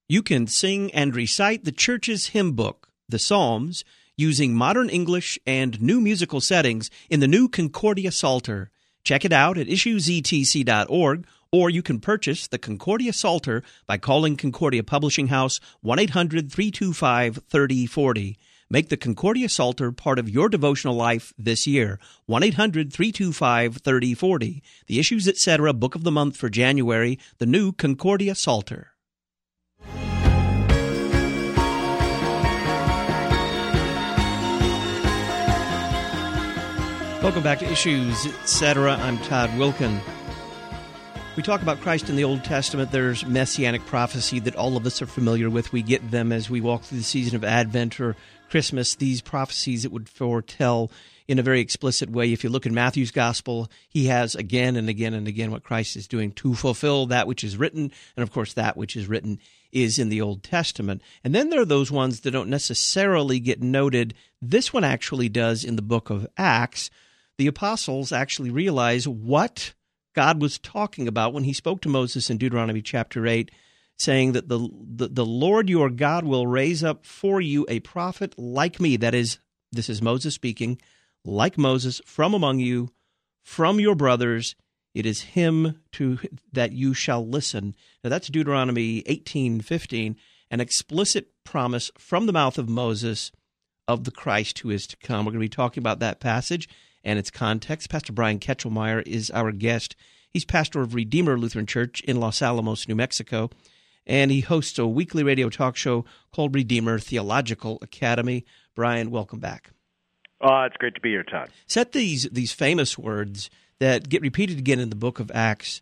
You can sing and recite the church's hymn book, the Psalms, using modern English and new musical settings in the new Concordia Psalter. Check it out at issuesetc.org, or you can purchase the Concordia Psalter by calling Concordia Publishing House 1-800-325-3040. Make the Concordia Psalter part of your devotional life this year. 1-800-325-3040. The Issues Etc. Book of the Month for January, the new Concordia Psalter. Welcome back to Issues Etc. I'm Todd Wilkin. We talk about Christ in the Old Testament. There's messianic prophecy that all of us are familiar with. We get them as we walk through the season of Advent or Christmas, these prophecies that would foretell in a very explicit way. If you look in Matthew's Gospel, he has again and again and again what Christ is doing to fulfill that which is written. And of course, that which is written is in the Old Testament. And then there are those ones that don't necessarily get noted. This one actually does in the book of Acts. The apostles actually realize what God was talking about when he spoke to Moses in Deuteronomy chapter 8, saying that the Lord your God will raise up for you a prophet like me. That is, this is Moses speaking, like Moses, from among you, from your brothers. It is him to that you shall listen. Now that's Deuteronomy 18:15, an explicit promise from the mouth of Moses of the Christ who is to come. We're going to be talking about that passage and its context. Pastor Brian Ketchelmeyer is our guest. He's pastor of Redeemer Lutheran Church in Los Alamos, New Mexico, and he hosts a weekly radio talk show called Redeemer Theological Academy. Brian, welcome back. It's great to be here, Todd. Set these famous words that get repeated again in the book of Acts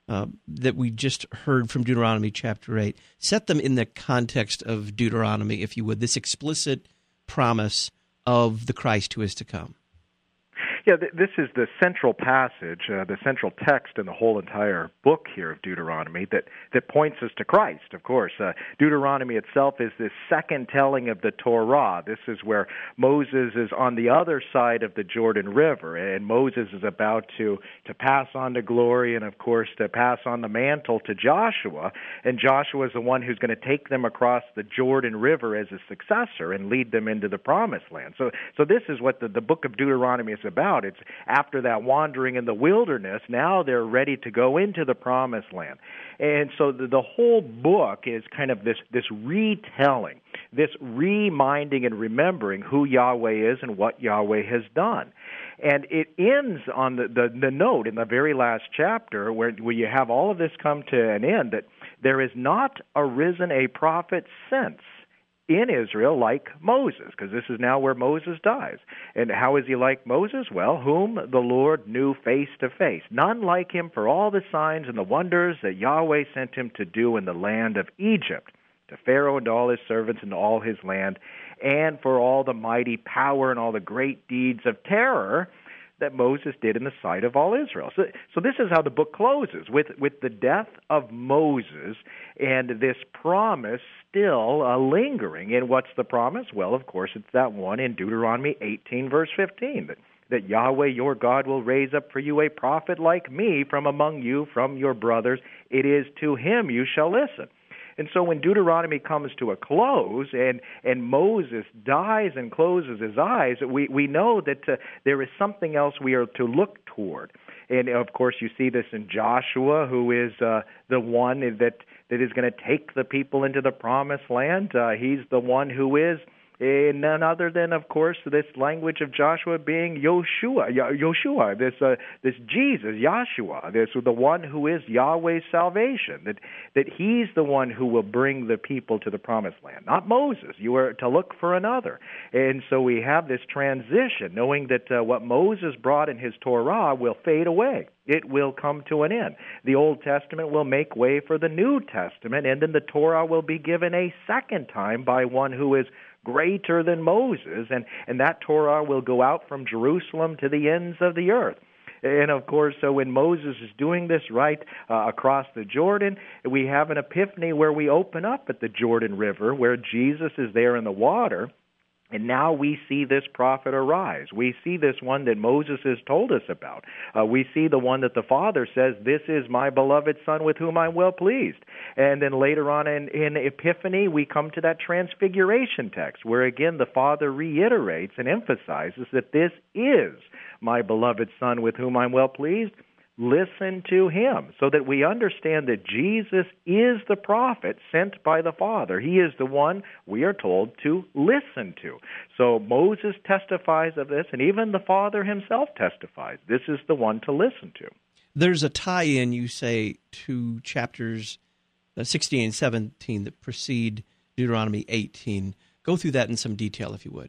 that we just heard from Deuteronomy chapter 8. Set them in the context of Deuteronomy, if you would, this explicit promise of the Christ who is to come. Yeah, this is the central passage, the central text in the whole entire book here of Deuteronomy that points us to Christ, of course. Deuteronomy itself is this second telling of the Torah. This is where Moses is on the other side of the Jordan River, and Moses is about to pass on to glory and, of course, to pass on the mantle to Joshua. And Joshua is the one who's going to take them across the Jordan River as a successor and lead them into the Promised Land. So this is what the book of Deuteronomy is about. It's after that wandering in the wilderness, now they're ready to go into the Promised Land. And so the whole book is kind of this retelling, this reminding and remembering who Yahweh is and what Yahweh has done. And it ends on the note in the very last chapter where you have all of this come to an end, that there is not arisen a prophet since in Israel like Moses, because this is now where Moses dies. And how is he like Moses? Well, whom the Lord knew face to face. None like him for all the signs and the wonders that Yahweh sent him to do in the land of Egypt, to Pharaoh and to all his servants and to all his land, and for all the mighty power and all the great deeds of terror that Moses did in the sight of all Israel. So this is how the book closes, with the death of Moses and this promise still lingering. And what's the promise? Well, of course, it's that one in Deuteronomy 18, verse 15, that Yahweh your God will raise up for you a prophet like me from among you, from your brothers. It is to him you shall listen. And so when Deuteronomy comes to a close and Moses dies and closes his eyes, we know that there is something else we are to look toward. And, of course, you see this in Joshua, who is the one that is going to take the people into the Promised Land. He's the one who is none other than, of course, this language of Joshua being Yoshua, this Jesus, Yahshua, this the one who is Yahweh's salvation, that he's the one who will bring the people to the Promised Land, not Moses. You are to look for another. And so we have this transition, knowing that what Moses brought in his Torah will fade away. It will come to an end. The Old Testament will make way for the New Testament, and then the Torah will be given a second time by one who is greater than Moses, and that Torah will go out from Jerusalem to the ends of the earth. And, of course, so when Moses is doing this right across the Jordan, we have an epiphany where we open up at the Jordan River, where Jesus is there in the water, And now we see this prophet arise. We see this one that Moses has told us about. We see the one that the Father says, "This is my beloved Son with whom I'm well pleased." And then later on in Epiphany, we come to that transfiguration text where again the Father reiterates and emphasizes that this is my beloved Son with whom I'm well pleased. Listen to him, so that we understand that Jesus is the prophet sent by the Father. He is the one we are told to listen to. So Moses testifies of this, and even the Father himself testifies. This is the one to listen to. There's a tie-in, you say, to chapters 16 and 17 that precede Deuteronomy 18. Go through that in some detail, if you would.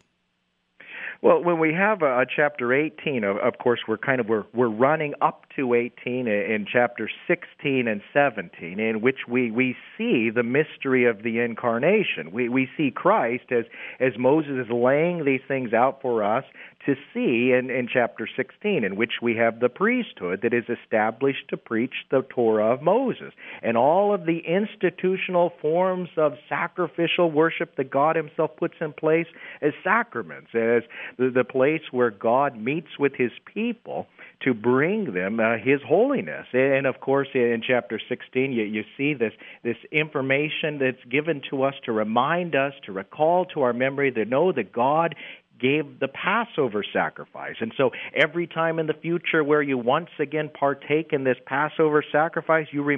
Well, when we have a chapter 18, of course, we're running up to 18 in chapter 16 and 17, in which we see the mystery of the incarnation. We see Christ as Moses is laying these things out for us to see in chapter 16, in which we have the priesthood that is established to preach the Torah of Moses, and all of the institutional forms of sacrificial worship that God himself puts in place as sacraments, as the place where God meets with his people to bring them his holiness. And of course, in chapter 16, you see this information that's given to us to remind us, to recall to our memory, to know that God gave the Passover sacrifice. And so every time in the future where you once again partake in this Passover sacrifice, you're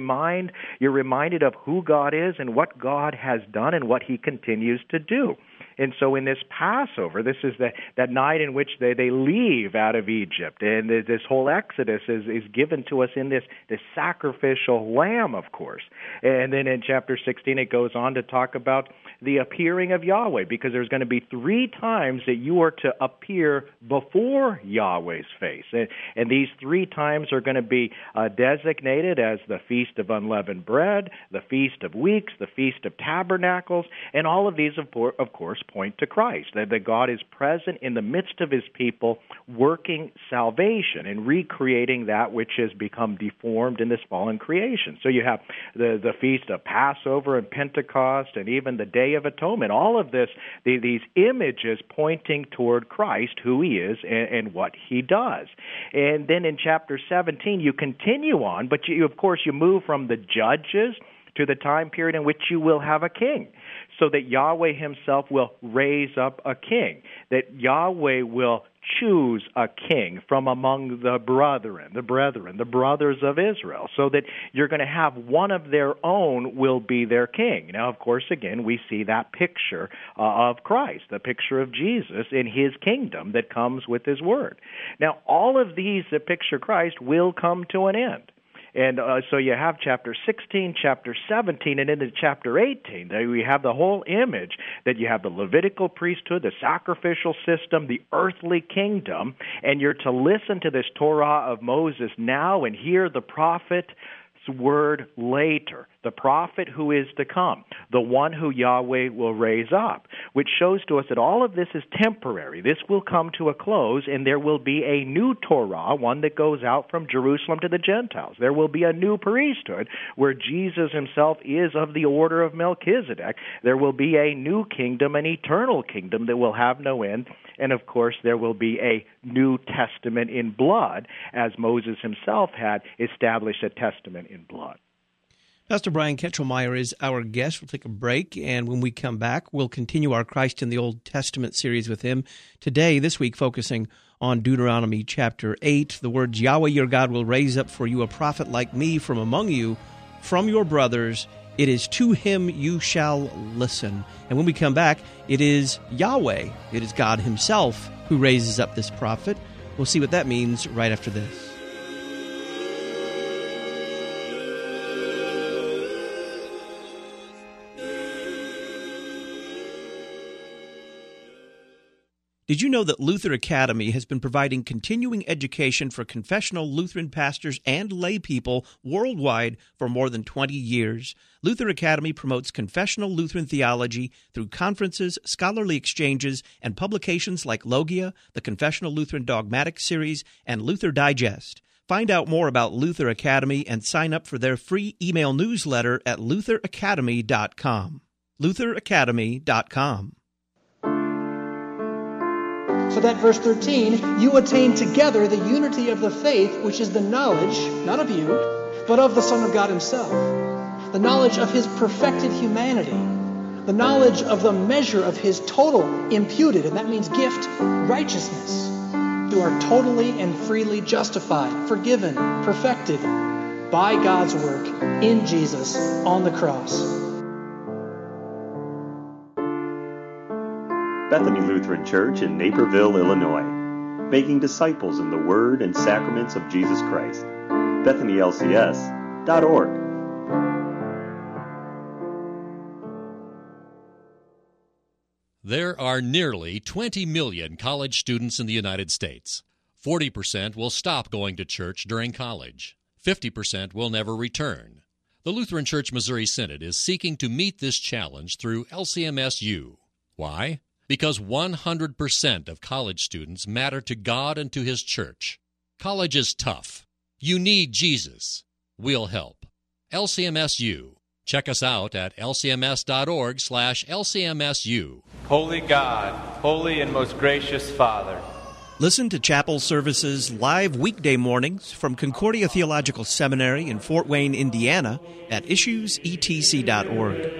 reminded of who God is and what God has done and what he continues to do. And so in this Passover, this is that night in which they leave out of Egypt. And this whole Exodus is given to us in this sacrificial lamb, of course. And then in chapter 16, it goes on to talk about the appearing of Yahweh, because there's going to be 3 times that you are to appear before Yahweh's face. And these 3 times are going to be designated as the Feast of Unleavened Bread, the Feast of Weeks, the Feast of Tabernacles, and all of these, of course, point to Christ, that God is present in the midst of his people, working salvation and recreating that which has become deformed in this fallen creation. So you have the Feast of Passover and Pentecost and even the Day of Atonement. All of this, these images pointing toward Christ, who he is and what he does. And then in chapter 17, you continue on, but of course you move from the judges to the time period in which you will have a king, so that Yahweh himself will raise up a king, that Yahweh will choose a king from among the brothers of Israel, so that you're going to have one of their own will be their king. Now, of course, again, we see that picture of Christ, the picture of Jesus in his kingdom that comes with his word. Now, all of these that picture Christ will come to an end. And so you have chapter 16, chapter 17, and into chapter 18. There we have the whole image that you have the Levitical priesthood, the sacrificial system, the earthly kingdom, and you're to listen to this Torah of Moses now and hear the prophet's word later, the prophet who is to come, the one who Yahweh will raise up, which shows to us that all of this is temporary. This will come to a close, and there will be a new Torah, one that goes out from Jerusalem to the Gentiles. There will be a new priesthood where Jesus himself is of the order of Melchizedek. There will be a new kingdom, an eternal kingdom that will have no end. And, of course, there will be a New Testament in blood, as Moses himself had established a testament in blood. Pastor Brian Ketchelmeyer is our guest. We'll take a break, and when we come back, we'll continue our Christ in the Old Testament series with him. Today, this week, focusing on Deuteronomy chapter 8. The words, Yahweh your God will raise up for you a prophet like me from among you, from your brothers. It is to him you shall listen. And when we come back, it is Yahweh, it is God himself who raises up this prophet. We'll see what that means right after this. Did you know that Luther Academy has been providing continuing education for confessional Lutheran pastors and lay people worldwide for more than 20 years? Luther Academy promotes confessional Lutheran theology through conferences, scholarly exchanges, and publications like Logia, the Confessional Lutheran Dogmatic Series, and Luther Digest. Find out more about Luther Academy and sign up for their free email newsletter at lutheracademy.com. lutheracademy.com. So that verse 13, you attain together the unity of the faith, which is the knowledge, not of you, but of the Son of God himself. The knowledge of his perfected humanity. The knowledge of the measure of his total imputed, and that means gift, righteousness. You are totally and freely justified, forgiven, perfected by God's work in Jesus on the cross. Bethany Lutheran Church in Naperville, Illinois, making disciples in the Word and sacraments of Jesus Christ. BethanyLCS.org. There are nearly 20 million college students in the United States. 40% will stop going to church during college. 50% will never return. The Lutheran Church Missouri Synod is seeking to meet this challenge through LCMSU. Why? Because 100% of college students matter to God and to His church. College is tough. You need Jesus. We'll help. LCMSU. Check us out at lcms.org/LCMSU. Holy God, holy and most gracious Father. Listen to chapel services live weekday mornings from Concordia Theological Seminary in Fort Wayne, Indiana at issuesetc.org.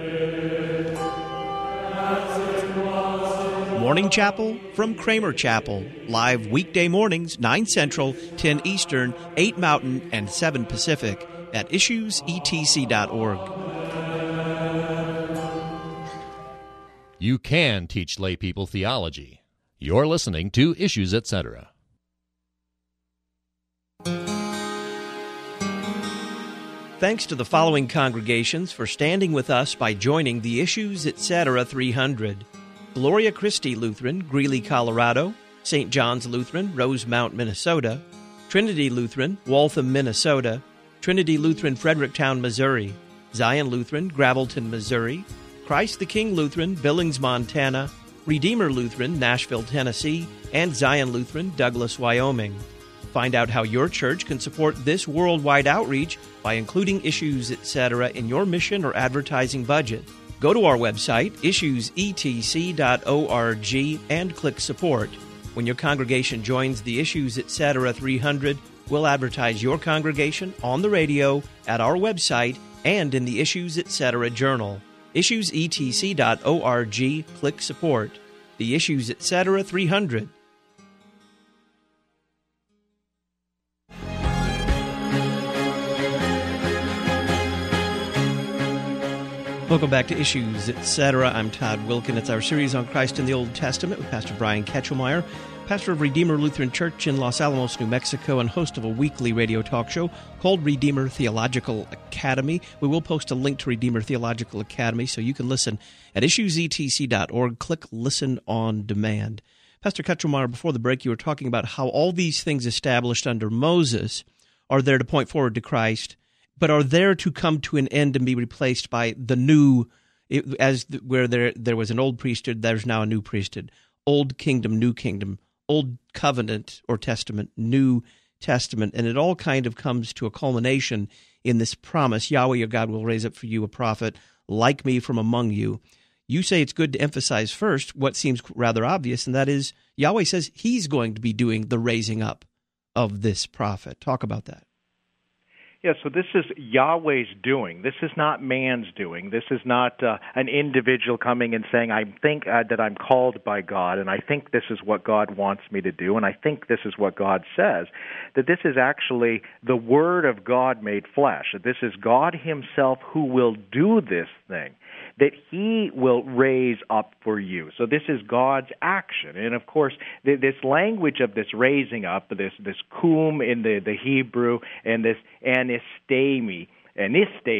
Morning Chapel from Kramer Chapel, live weekday mornings, 9 Central, 10 Eastern, 8 Mountain, and 7 Pacific at issuesetc.org. You can teach lay people theology. You're listening to Issues, Etc. Thanks to the following congregations for standing with us by joining the Issues, Etc. 300. Gloria Christi Lutheran, Greeley, Colorado; St. John's Lutheran, Rosemount, Minnesota; Trinity Lutheran, Waltham, Minnesota; Trinity Lutheran, Fredericktown, Missouri; Zion Lutheran, Gravelton, Missouri; Christ the King Lutheran, Billings, Montana; Redeemer Lutheran, Nashville, Tennessee; and Zion Lutheran, Douglas, Wyoming. Find out how your church can support this worldwide outreach by including Issues, etc. in your mission or advertising budget. Go to our website, issuesetc.org, and click Support. When your congregation joins the Issues, etc. 300, we'll advertise your congregation on the radio, at our website, and in the Issues, etc. journal. issuesetc.org, click Support. The Issues, etc. 300. Welcome back to Issues, Etc. I'm Todd Wilkin. It's our series on Christ in the Old Testament with Pastor Brian Ketchelmeyer, pastor of Redeemer Lutheran Church in Los Alamos, New Mexico, and host of a weekly radio talk show called Redeemer Theological Academy. We will post a link to Redeemer Theological Academy so you can listen at issuesetc.org. Click Listen on Demand. Pastor Ketchelmeyer, before the break, you were talking about how all these things established under Moses are there to point forward to Christ, but are there to come to an end and be replaced by the new, where there was an old priesthood, there's now a new priesthood. Old kingdom, new kingdom, old covenant or testament, new testament. And it all kind of comes to a culmination in this promise, Yahweh your God will raise up for you a prophet like me from among you. You say it's good to emphasize first what seems rather obvious, and that is Yahweh says he's going to be doing the raising up of this prophet. Talk about that. Yeah, so this is Yahweh's doing. This is not man's doing. This is not an individual coming and saying, I think that I'm called by God, and I think this is what God wants me to do, and I think this is what God says. That this is actually the Word of God made flesh. That this is God himself who will do this thing, that he will raise up for you. So this is God's action. And of course, this language of this raising up, this kum in the Hebrew, and this anistemi in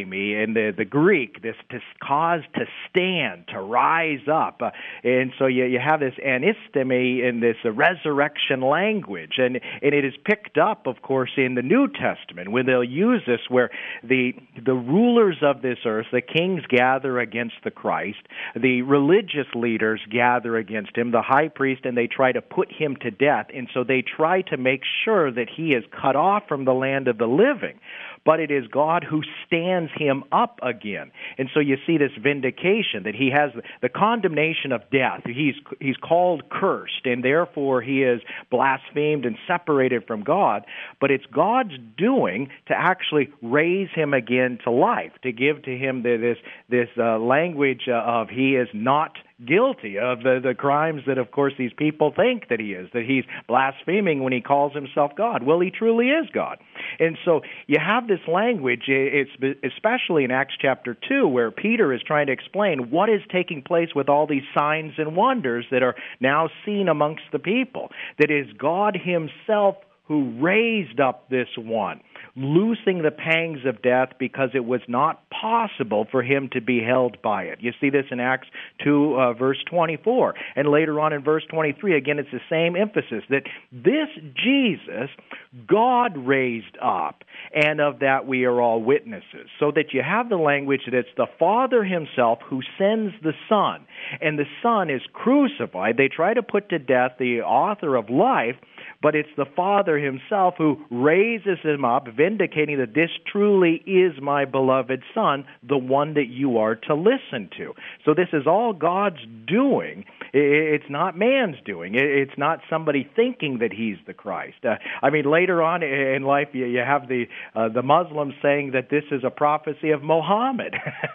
the Greek, this to cause to stand, to rise up. And so you have this anistemi in this resurrection language. And it is picked up, of course, in the New Testament, when they'll use this, where the rulers of this earth, the kings, gather against the Christ, the religious leaders gather against him, the high priest, and they try to put him to death. And so they try to make sure that he is cut off from the land of the living. but it is God who stands him up again. And so you see this vindication, that he has the condemnation of death. He's called cursed, and therefore he is blasphemed and separated from God. But it's God's doing to actually raise him again to life, to give to him this language of he is not guilty of the crimes that, of course, these people think that he is, that he's blaspheming when he calls himself God. Well, he truly is God. And so you have this language, it's especially in Acts chapter 2, where Peter is trying to explain what is taking place with all these signs and wonders that are now seen amongst the people, that is God himself who raised up this one, loosing the pangs of death because it was not possible for him to be held by it. You see this in Acts 2, verse 24. And later on in verse 23, again, it's the same emphasis, that this Jesus God raised up, and of that we are all witnesses. So that you have the language that it's the Father himself who sends the Son, and the Son is crucified. They try to put to death the author of life, but it's the Father himself who raises him up, vindicating that this truly is my beloved Son, the one that you are to listen to. So this is all God's doing. It's not man's doing. It's not somebody thinking that he's the Christ. Later on in life, you have the Muslims saying that this is a prophecy of Muhammad.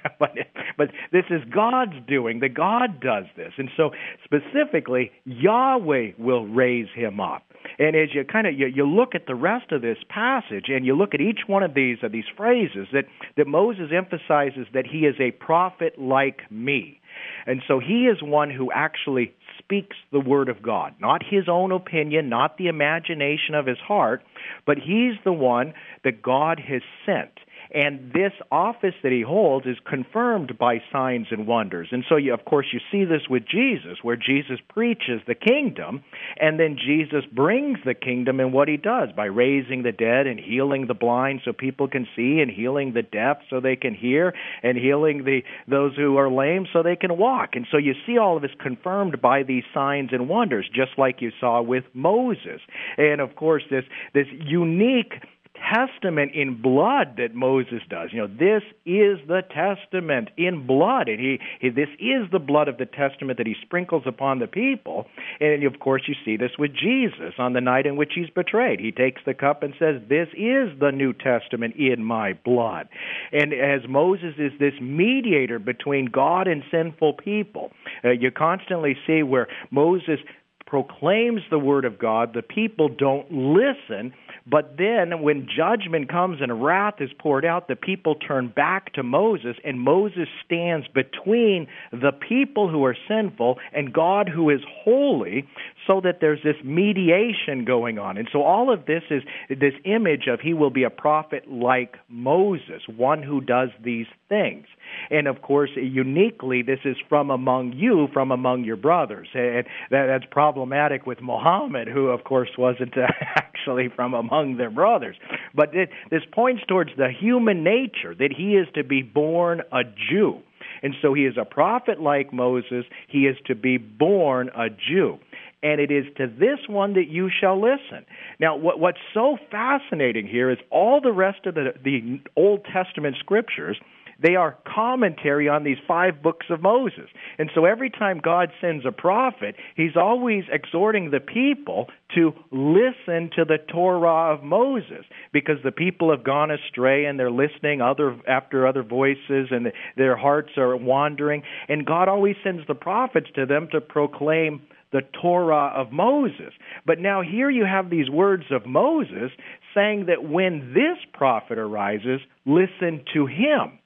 but this is God's doing, that God does this. And so specifically, Yahweh will raise him up. And as you look at the rest of this passage, and you look at each one of these phrases, that Moses emphasizes that he is a prophet like me. And so he is one who actually speaks the word of God, not his own opinion, not the imagination of his heart, but he's the one that God has sent. And this office that he holds is confirmed by signs and wonders. And so, of course, you see this with Jesus, where Jesus preaches the kingdom, and then Jesus brings the kingdom in what he does by raising the dead and healing the blind so people can see, and healing the deaf so they can hear, and healing those who are lame so they can walk. And so you see all of this confirmed by these signs and wonders, just like you saw with Moses. And, of course, this unique testament in blood that Moses does. This is the testament in blood, and this is the blood of the testament that he sprinkles upon the people. And of course, you see this with Jesus on the night in which he's betrayed. He takes the cup and says, "This is the New Testament in my blood." And as Moses is this mediator between God and sinful people, you constantly see where Moses proclaims the word of God, the people don't listen, but then when judgment comes and wrath is poured out, the people turn back to Moses, and Moses stands between the people who are sinful and God who is holy, so that there's this mediation going on. And so all of this is this image of he will be a prophet like Moses, one who does these things. And, of course, uniquely, this is from among you, from among your brothers. And that's problematic with Muhammad, who, of course, wasn't actually from among their brothers. But this points towards the human nature, that he is to be born a Jew. And so he is a prophet like Moses. He is to be born a Jew. And it is to this one that you shall listen. Now, what's so fascinating here is all the rest of the Old Testament scriptures, they are commentary on these 5 books of Moses. And so every time God sends a prophet, he's always exhorting the people to listen to the Torah of Moses, because the people have gone astray and they're listening after other voices, and their hearts are wandering. And God always sends the prophets to them to proclaim the Torah of Moses. But now here you have these words of Moses saying that when this prophet arises, listen to him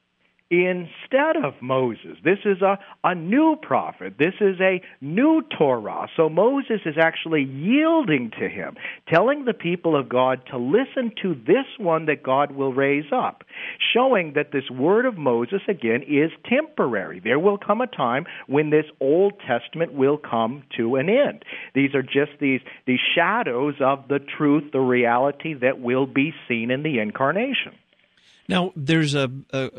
instead of Moses. This is a new prophet. This is a new Torah. So Moses is actually yielding to him, telling the people of God to listen to this one that God will raise up, showing that this word of Moses, again, is temporary. There will come a time when this Old Testament will come to an end. These are just these shadows of the truth, the reality that will be seen in the incarnation. Now, there's a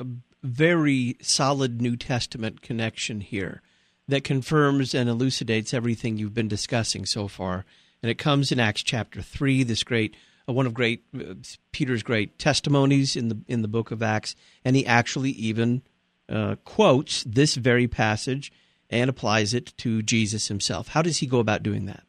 very solid New Testament connection here that confirms and elucidates everything you've been discussing so far. And it comes in Acts chapter 3, this great one of Peter's great testimonies in the book of Acts, and he actually even quotes this very passage and applies it to Jesus himself. How does he go about doing that?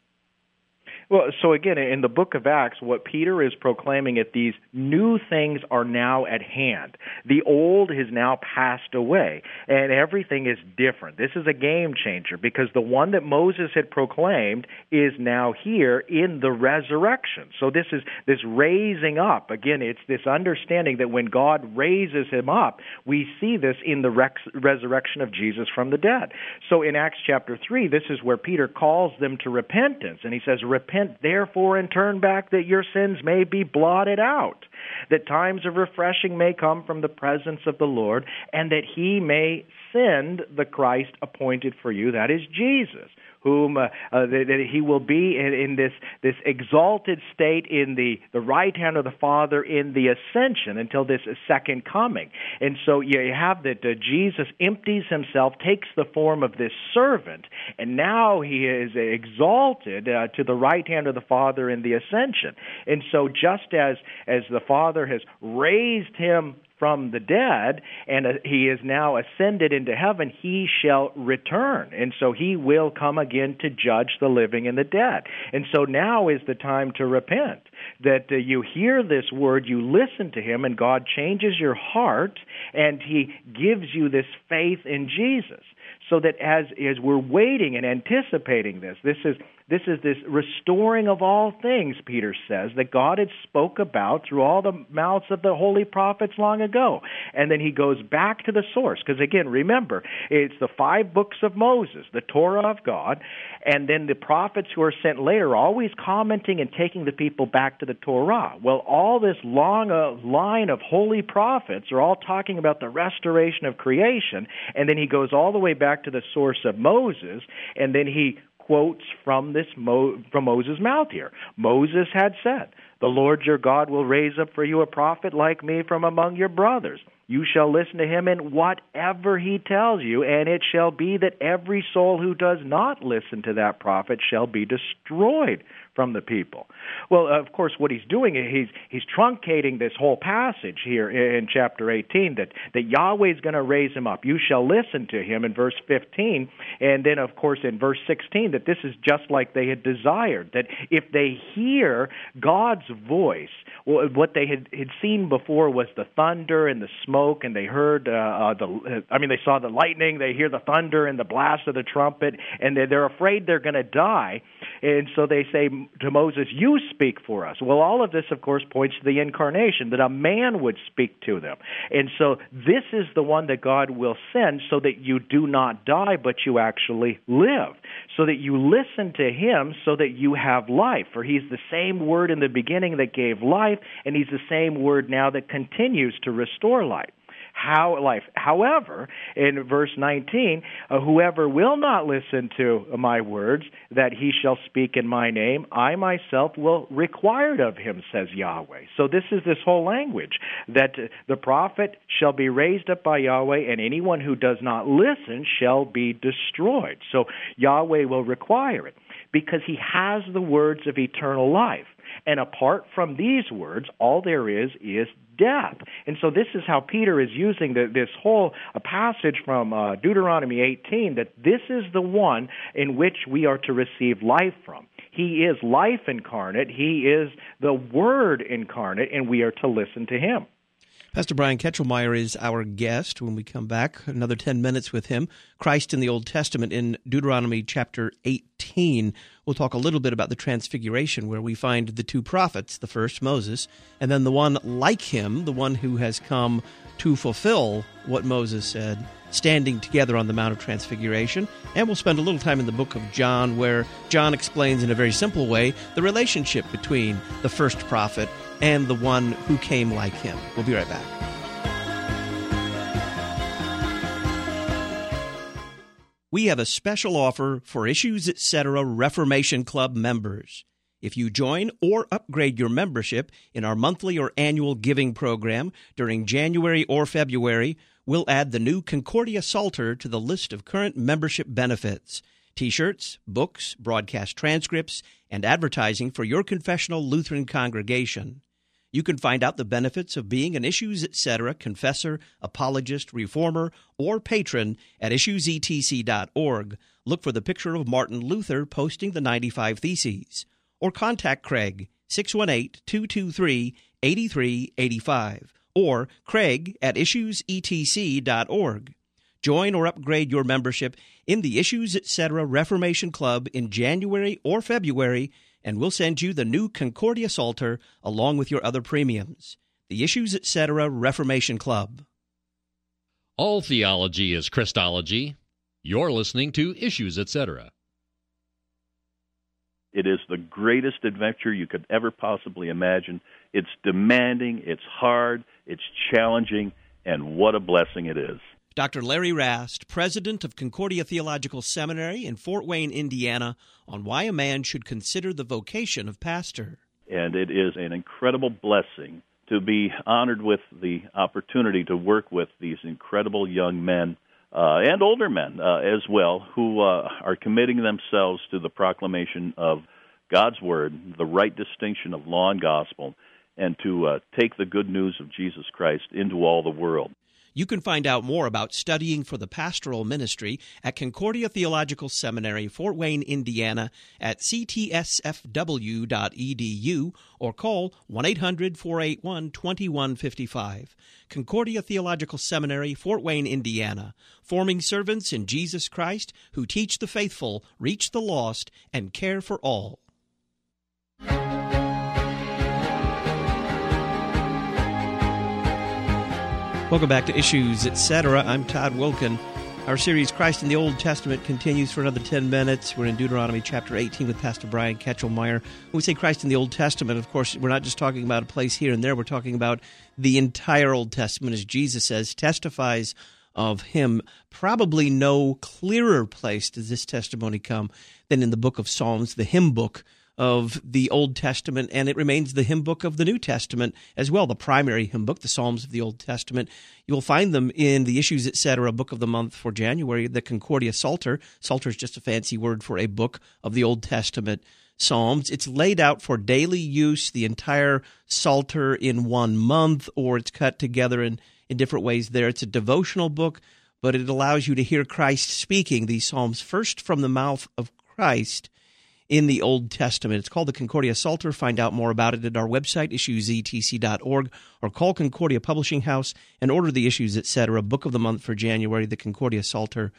Well, so again, in the book of Acts, what Peter is proclaiming is these new things are now at hand. The old has now passed away, and everything is different. This is a game changer because the one that Moses had proclaimed is now here in the resurrection. So this is this raising up. Again, it's this understanding that when God raises him up, we see this in the resurrection of Jesus from the dead. So in Acts chapter 3, this is where Peter calls them to repentance, and he says, "Repent therefore and turn back that your sins may be blotted out, that times of refreshing may come from the presence of the Lord, and that he may send the Christ appointed for you," that is Jesus, whom that he will be in this exalted state in the right hand of the Father in the ascension until this second coming. And so you have that Jesus empties himself, takes the form of this servant, and now he is exalted to the right hand of the Father in the ascension. And so just as the Father has raised him from the dead, and he is now ascended into heaven, he shall return. And so he will come again to judge the living and the dead. And so now is the time to repent, that you hear this word, you listen to him, and God changes your heart, and he gives you this faith in Jesus. So that as we're waiting and anticipating this is this restoring of all things, Peter says, that God had spoke about through all the mouths of the holy prophets long ago. And then he goes back to the source, because again, remember, it's the 5 books of Moses, the Torah of God, and then the prophets who are sent later always commenting and taking the people back to the Torah. Well, all this long line of holy prophets are all talking about the restoration of creation, and then he goes all the way back to the source of Moses, and then he quotes from from Moses' mouth here. Moses had said, "The Lord your God will raise up for you a prophet like me from among your brothers. You shall listen to him in whatever he tells you, and it shall be that every soul who does not listen to that prophet shall be destroyed from the people." Well, of course, what he's doing is he's truncating this whole passage here in chapter 18, that Yahweh's going to raise him up. You shall listen to him in verse 15, and then, of course, in verse 16, that this is just like they had desired, that if they hear God's voice, well, what they had seen before was the thunder and the smoke, and they heard they saw the lightning, they hear the thunder and the blast of the trumpet, and they're afraid they're going to die, and so they say to Moses, "You speak for us." Well, all of this, of course, points to the incarnation, that a man would speak to them. And so this is the one that God will send so that you do not die, but you actually live, so that you listen to him so that you have life. For he's the same word in the beginning that gave life, and he's the same word now that continues to restore life. However, in verse 19, whoever will not listen to my words that he shall speak in my name, I myself will require it of him, says Yahweh. So this is this whole language, that the prophet shall be raised up by Yahweh, and anyone who does not listen shall be destroyed. So Yahweh will require it, because he has the words of eternal life. And apart from these words, all there is death. And so this is how Peter is using this whole passage from Deuteronomy 18, that this is the one in which we are to receive life from. He is life incarnate. He is the Word incarnate, and we are to listen to him. Pastor Brian Ketchelmeyer is our guest. When we come back, another 10 minutes with him. Christ in the Old Testament in Deuteronomy chapter 18. We'll talk a little bit about the Transfiguration, where we find the 2 prophets, the first Moses, and then the one like him, the one who has come to fulfill what Moses said, standing together on the Mount of Transfiguration. And we'll spend a little time in the book of John, where John explains in a very simple way the relationship between the first prophet and the one who came like him. We'll be right back. We have a special offer for Issues Etc. Reformation Club members. If you join or upgrade your membership in our monthly or annual giving program during January or February, we'll add the new Concordia Psalter to the list of current membership benefits. T-shirts, books, broadcast transcripts, and advertising for your confessional Lutheran congregation. You can find out the benefits of being an Issues Etc. confessor, apologist, reformer, or patron at issuesetc.org. Look for the picture of Martin Luther posting the 95 Theses. Or contact Craig, 618-223-8385, or Craig at issuesetc.org. Join or upgrade your membership in the Issues Etc. Reformation Club in January or February, and we'll send you the new Concordia Psalter along with your other premiums. The Issues Etc. Reformation Club. All theology is Christology. You're listening to Issues Etc. It is the greatest adventure you could ever possibly imagine. It's demanding, it's hard, it's challenging, and what a blessing it is. Dr. Larry Rast, president of Concordia Theological Seminary in Fort Wayne, Indiana, on why a man should consider the vocation of pastor. And it is an incredible blessing to be honored with the opportunity to work with these incredible young men and older men as well, who are committing themselves to the proclamation of God's Word, the right distinction of law and gospel, and to take the good news of Jesus Christ into all the world. You can find out more about studying for the pastoral ministry at Concordia Theological Seminary, Fort Wayne, Indiana, at ctsfw.edu or call 1-800-481-2155. Concordia Theological Seminary, Fort Wayne, Indiana, forming servants in Jesus Christ who teach the faithful, reach the lost, and care for all. Welcome back to Issues Etc. I'm Todd Wilken. Our series, Christ in the Old Testament, continues for another 10 minutes. We're in Deuteronomy chapter 18 with Pastor Brian Ketchelmeyer. When we say Christ in the Old Testament, of course, we're not just talking about a place here and there. We're talking about the entire Old Testament, as Jesus says, testifies of him. Probably no clearer place does this testimony come than in the book of Psalms, the hymn book of the Old Testament, and it remains the hymn book of the New Testament as well, the primary hymn book, the Psalms of the Old Testament. You'll find them in the Issues Etc. book of the month for January, the Concordia Psalter. Psalter is just a fancy word for a book of the Old Testament Psalms. It's laid out for daily use, the entire Psalter in 1 month, or it's cut together in different ways there. It's a devotional book, but it allows you to hear Christ speaking these Psalms first from the mouth of Christ in the Old Testament. It's called the Concordia Psalter. Find out more about it at our website, issuesetc.org, or call Concordia Publishing House and order the Issues Etc. book of the month for January, the Concordia Psalter,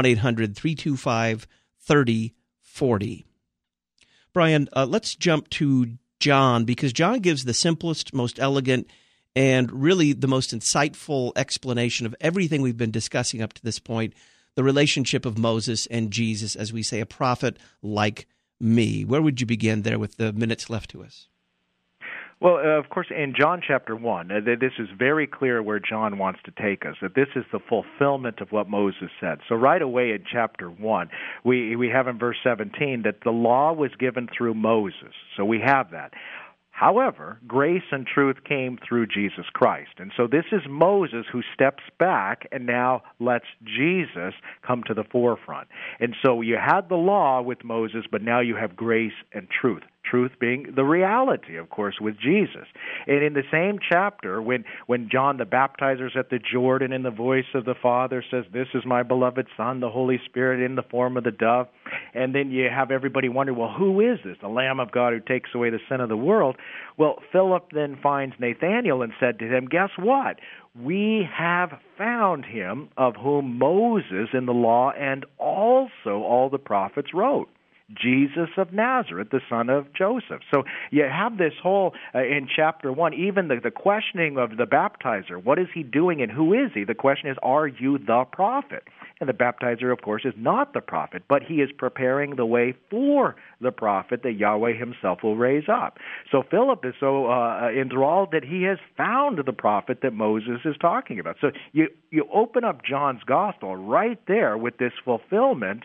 1-800-325-3040. Brian, let's jump to John, because John gives the simplest, most elegant, and really the most insightful explanation of everything we've been discussing up to this point, the relationship of Moses and Jesus, as we say, a prophet like me. Where would you begin there with the minutes left to us? Well, of course, in John chapter 1, this is very clear where John wants to take us, that this is the fulfillment of what Moses said. So right away in chapter 1, we have in verse 17 that the law was given through Moses. So we have that. However, grace and truth came through Jesus Christ. And so this is Moses who steps back and now lets Jesus come to the forefront. And so you had the law with Moses, but now you have grace and truth. Truth being the reality, of course, with Jesus. And in the same chapter, when John the Baptizer's at the Jordan and the voice of the Father says, "This is my beloved Son," the Holy Spirit in the form of the dove, and then you have everybody wonder, well, who is this? The Lamb of God who takes away the sin of the world. Well, Philip then finds Nathanael and said to him, guess what? We have found him of whom Moses in the law and also all the prophets wrote. Jesus of Nazareth, the son of Joseph. So you have this whole, in chapter 1, even the questioning of the baptizer. What is he doing and who is he? The question is, are you the prophet? And the baptizer, of course, is not the prophet, but he is preparing the way for the prophet that Yahweh himself will raise up. So Philip is so enthralled that he has found the prophet that Moses is talking about. So you open up John's gospel right there with this fulfillment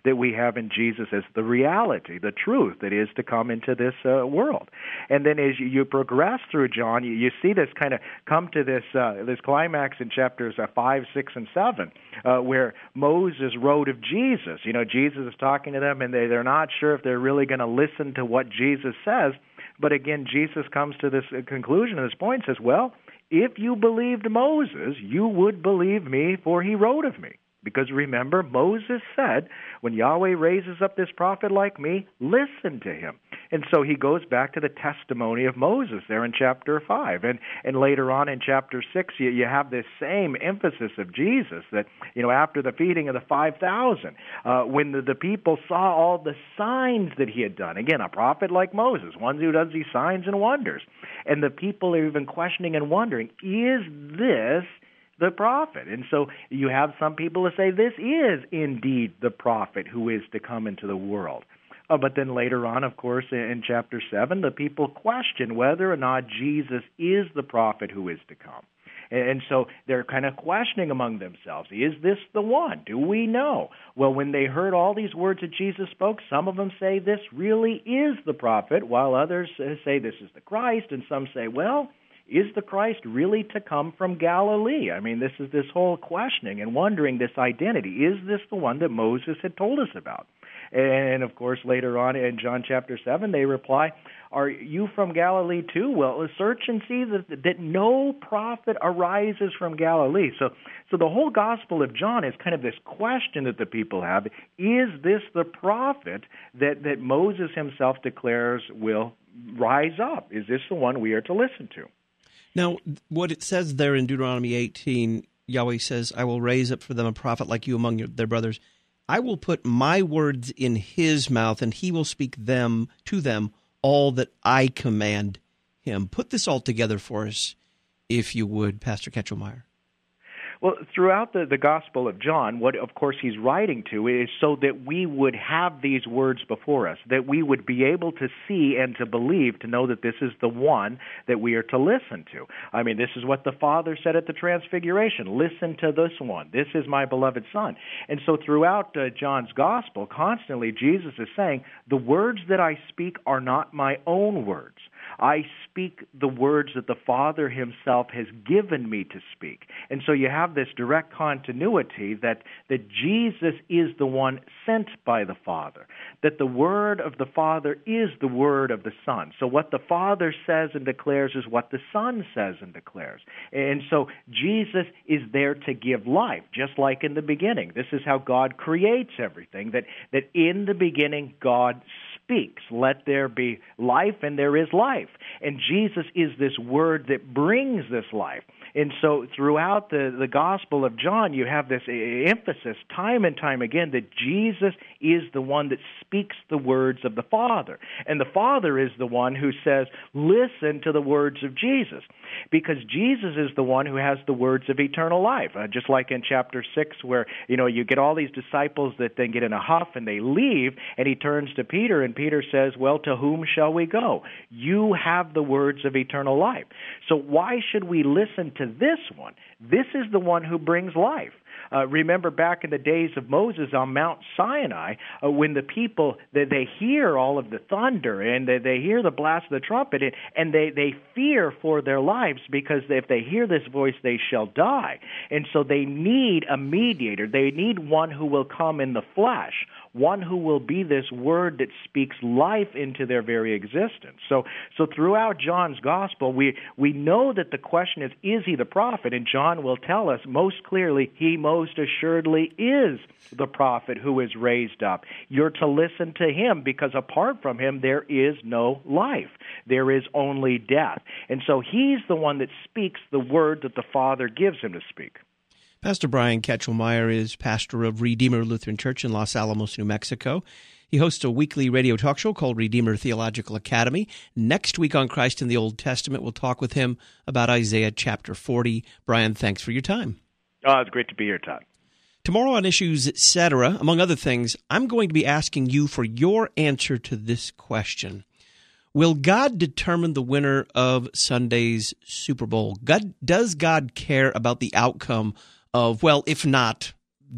that we have in Jesus as the reality, the truth that is to come into this world. And then as you progress through John, you see this kind of come to this climax in chapters 5, 6, and 7, where Moses wrote of Jesus. Jesus is talking to them, and they're not sure if they're really going to listen to what Jesus says. But again, Jesus comes to this conclusion at this point and says, well, if you believed Moses, you would believe me, for he wrote of me. Because remember, Moses said, when Yahweh raises up this prophet like me, listen to him. And so he goes back to the testimony of Moses there in chapter 5. And later on in chapter 6, you have this same emphasis of Jesus that, after the feeding of the 5,000, when the people saw all the signs that he had done. Again, a prophet like Moses, one who does these signs and wonders. And the people are even questioning and wondering, is this the prophet? And so you have some people who say this is indeed the prophet who is to come into the world. But then later on, of course, in chapter 7, the people question whether or not Jesus is the prophet who is to come. And so they're kind of questioning among themselves, is this the one? Do we know? Well, when they heard all these words that Jesus spoke, some of them say this really is the prophet, while others say this is the Christ, and some say, well, is the Christ really to come from Galilee? I mean, this is this whole questioning and wondering this identity. Is this the one that Moses had told us about? And, of course, later on in John chapter 7, they reply, are you from Galilee too? Well, search and see that no prophet arises from Galilee. So the whole Gospel of John is kind of this question that the people have. Is this the prophet that Moses himself declares will rise up? Is this the one we are to listen to? Now, what it says there in Deuteronomy 18, Yahweh says, I will raise up for them a prophet like you among their brothers. I will put my words in his mouth, and he will speak to them all that I command him. Put this all together for us, if you would, Pastor Ketchel-Meyer. Well, throughout the Gospel of John, what, of course, he's writing to is so that we would have these words before us, that we would be able to see and to believe, to know that this is the one that we are to listen to. I mean, this is what the Father said at the Transfiguration. Listen to this one. This is my beloved Son. And so throughout John's Gospel, constantly Jesus is saying, the words that I speak are not my own words. I speak the words that the Father himself has given me to speak. And so you have this direct continuity that Jesus is the one sent by the Father, that the word of the Father is the word of the Son. So what the Father says and declares is what the Son says and declares. And so Jesus is there to give life, just like in the beginning. This is how God creates everything, that in the beginning God speaks, let there be life, and there is life. And Jesus is this word that brings this life. And so throughout the Gospel of John, you have this emphasis time and time again that Jesus is the one that speaks the words of the Father. And the Father is the one who says, listen to the words of Jesus. Because Jesus is the one who has the words of eternal life. Just like in chapter 6 where, you get all these disciples that then get in a huff and they leave, and he turns to Peter, and Peter says, well, to whom shall we go? You have the words of eternal life. So why should we listen to this one? This is the one who brings life. Remember back in the days of Moses on Mount Sinai, when the people, they hear all of the thunder and they hear the blast of the trumpet, and they fear for their lives, because if they hear this voice, they shall die. And so they need a mediator. They need one who will come in the flesh, one who will be this word that speaks life into their very existence. So throughout John's Gospel, we know that the question is he the prophet? And John will tell us most clearly, he most assuredly is the prophet who is raised up. You're to listen to him, because apart from him, there is no life. There is only death. And so he's the one that speaks the word that the Father gives him to speak. Pastor Brian Ketchel-Meyer is pastor of Redeemer Lutheran Church in Los Alamos, New Mexico. He hosts a weekly radio talk show called Redeemer Theological Academy. Next week on Christ in the Old Testament, we'll talk with him about Isaiah chapter 40. Brian, thanks for your time. Oh, it's great to be here, Todd. Tomorrow on Issues, Etc., among other things, I'm going to be asking you for your answer to this question. Will God determine the winner of Sunday's Super Bowl? Does God care about the outcome of, well, if not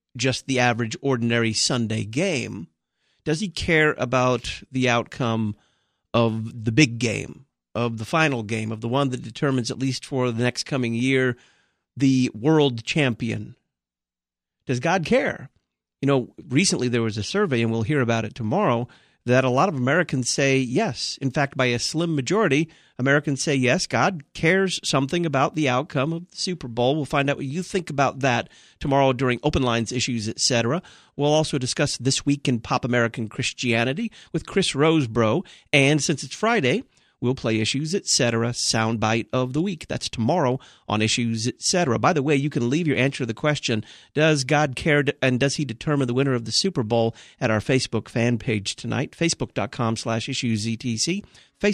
just the average, ordinary Sunday game? Does he care about the outcome of the big game, of the final game, of the one that determines, at least for the next coming year, the world champion? Does God care? You know, recently there was a survey, and we'll hear about it tomorrow, that a lot of Americans say yes. In fact, by a slim majority, Americans say yes, God cares something about the outcome of the Super Bowl. We'll find out what you think about that tomorrow during Open Lines, Issues, etc. We'll also discuss This Week in Pop American Christianity with Chris Rosebrough. And since it's Friday, we'll play Issues, etc. Soundbite of the Week. That's tomorrow on Issues, etc. By the way, you can leave your answer to the question, does God care and does he determine the winner of the Super Bowl, at our Facebook fan page tonight, facebook.com/issuesetc,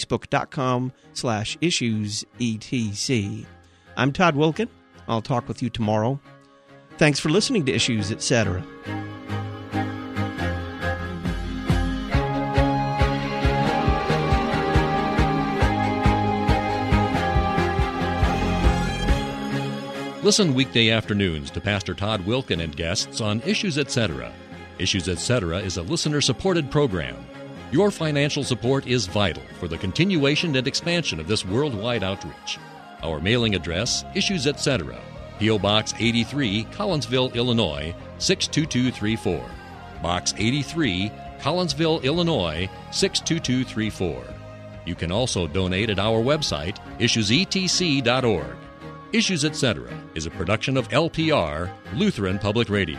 facebook.com/issuesetc. I'm Todd Wilken. I'll talk with you tomorrow. Thanks for listening to Issues, etc. Listen weekday afternoons to Pastor Todd Wilken and guests on Issues Etc. Issues Etc. is a listener-supported program. Your financial support is vital for the continuation and expansion of this worldwide outreach. Our mailing address, Issues Etc., P.O. Box 83, Collinsville, Illinois, 62234. Box 83, Collinsville, Illinois, 62234. You can also donate at our website, issuesetc.org. Issues Etc. is a production of LPR, Lutheran Public Radio.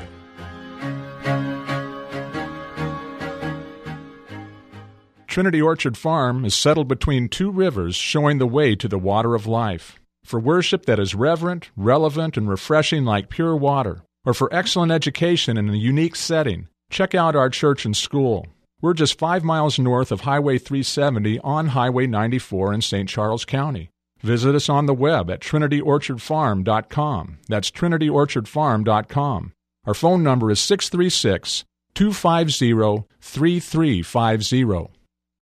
Trinity Orchard Farm is settled between two rivers, showing the way to the water of life. For worship that is reverent, relevant, and refreshing like pure water, or for excellent education in a unique setting, check out our church and school. We're just 5 miles north of Highway 370 on Highway 94 in St. Charles County. Visit us on the web at trinityorchardfarm.com. That's trinityorchardfarm.com. Our phone number is 636-250-3350.